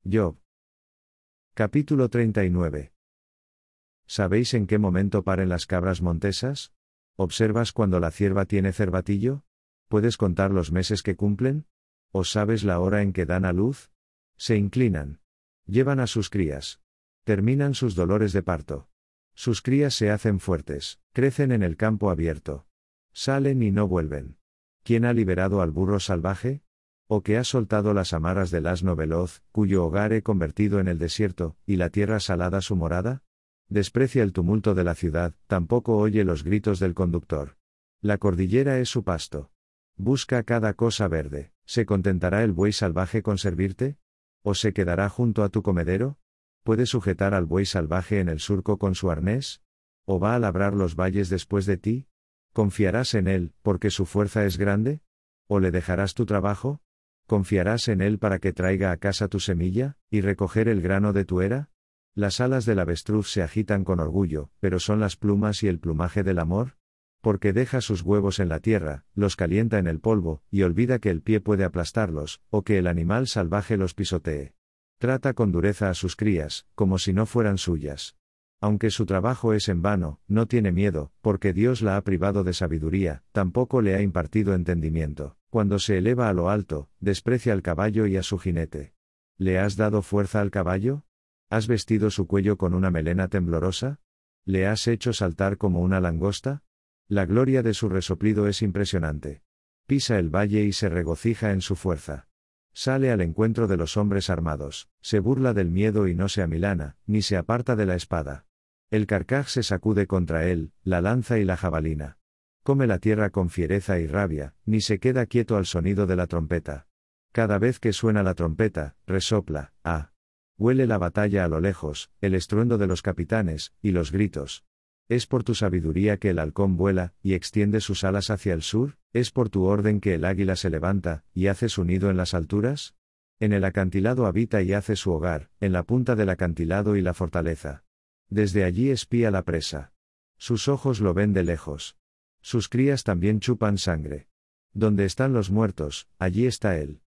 Job. Capítulo 39. ¿Sabéis en qué momento paren las cabras montesas? ¿Observas cuando la cierva tiene cervatillo? ¿Puedes contar los meses que cumplen? ¿O sabes la hora en que dan a luz? Se inclinan. Llevan a sus crías. Terminan sus dolores de parto. Sus crías se hacen fuertes, crecen en el campo abierto. Salen y no vuelven. ¿Quién ha liberado al burro salvaje? ¿O que ha soltado las amarras del asno veloz, cuyo hogar he convertido en el desierto, y la tierra salada su morada? Desprecia el tumulto de la ciudad, tampoco oye los gritos del conductor. La cordillera es su pasto. Busca cada cosa verde. ¿Se contentará el buey salvaje con servirte? ¿O se quedará junto a tu comedero? ¿Puede sujetar al buey salvaje en el surco con su arnés? ¿O va a labrar los valles después de ti? ¿Confiarás en él, porque su fuerza es grande? ¿O le dejarás tu trabajo? ¿Confiarás en él para que traiga a casa tu semilla, y recoger el grano de tu era? Las alas del avestruz se agitan con orgullo, pero son las plumas y el plumaje del amor. Porque deja sus huevos en la tierra, los calienta en el polvo, y olvida que el pie puede aplastarlos, o que el animal salvaje los pisotee. Trata con dureza a sus crías, como si no fueran suyas. Aunque su trabajo es en vano, no tiene miedo, porque Dios la ha privado de sabiduría, tampoco le ha impartido entendimiento. Cuando se eleva a lo alto, desprecia al caballo y a su jinete. ¿Le has dado fuerza al caballo? ¿Has vestido su cuello con una melena temblorosa? ¿Le has hecho saltar como una langosta? La gloria de su resoplido es impresionante. Pisa el valle y se regocija en su fuerza. Sale al encuentro de los hombres armados, se burla del miedo y no se amilana, ni se aparta de la espada. El carcaj se sacude contra él, la lanza y la jabalina. Come la tierra con fiereza y rabia, ni se queda quieto al sonido de la trompeta. Cada vez que suena la trompeta, resopla, huele la batalla a lo lejos, el estruendo de los capitanes, y los gritos. ¿Es por tu sabiduría que el halcón vuela, y extiende sus alas hacia el sur? ¿Es por tu orden que el águila se levanta, y hace su nido en las alturas? En el acantilado habita y hace su hogar, en la punta del acantilado y la fortaleza. Desde allí espía la presa. Sus ojos lo ven de lejos. Sus crías también chupan sangre. Donde están los muertos, allí está él.